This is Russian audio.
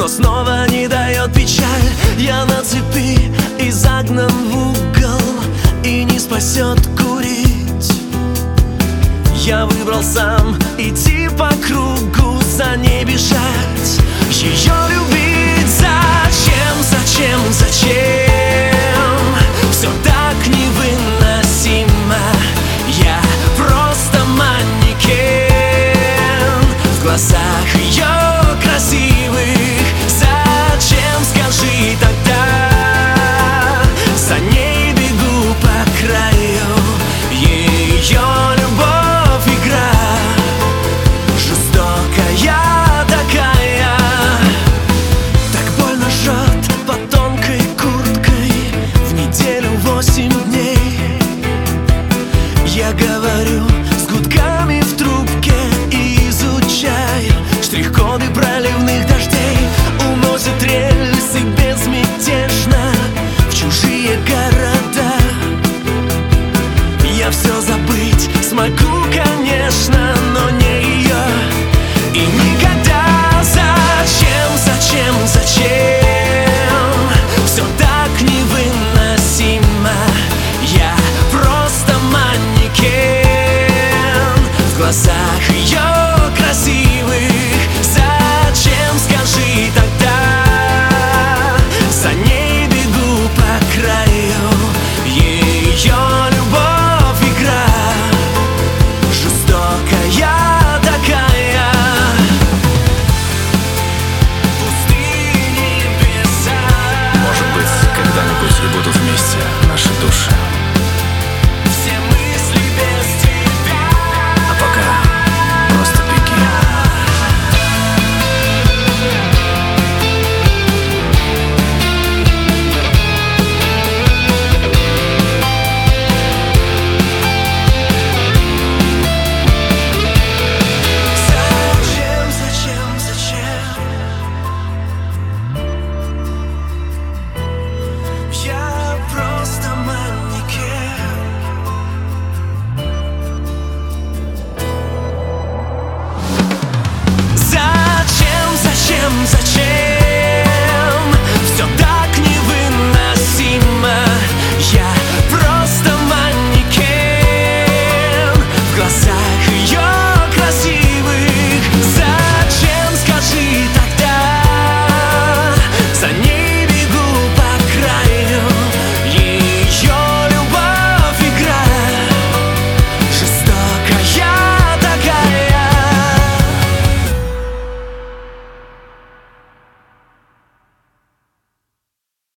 но снова не дает печаль. Я на цепи и загнан в угол, и не спасет курить. Я выбрал сам идти по кругу, за ней бежать, ее любить. Зачем, зачем, зачем? Все так невыносимо. Я просто манекен в глазах ее красивых. Зачем, скажи тогда? За ней бегу по краю. Ее любовь игра жестокая такая. Так больно жжет под тонкой курткой. В неделю 8 дней. Я говорю с гудками в трубке и изучаю штрих-коды проливных дождей. Уносят рельсы безмятежно в чужие города. Я все забыть смогу, конечно, но не ее и никогда. Зачем, зачем, зачем? Все так невыносимо. Я просто манекен в глазах ее красивых. Зачем, скажи тогда? За ней бегу по краю. Ее любовь игра жестокая такая. Пустые небеса. Может быть, когда-нибудь и будут вместе наши души. Все мысли без тебя. А пока просто беги. Зачем, зачем, зачем? Я просто манекен. Зачем, зачем, зачем? Все так невыносимо. Я просто манекен в глазах ее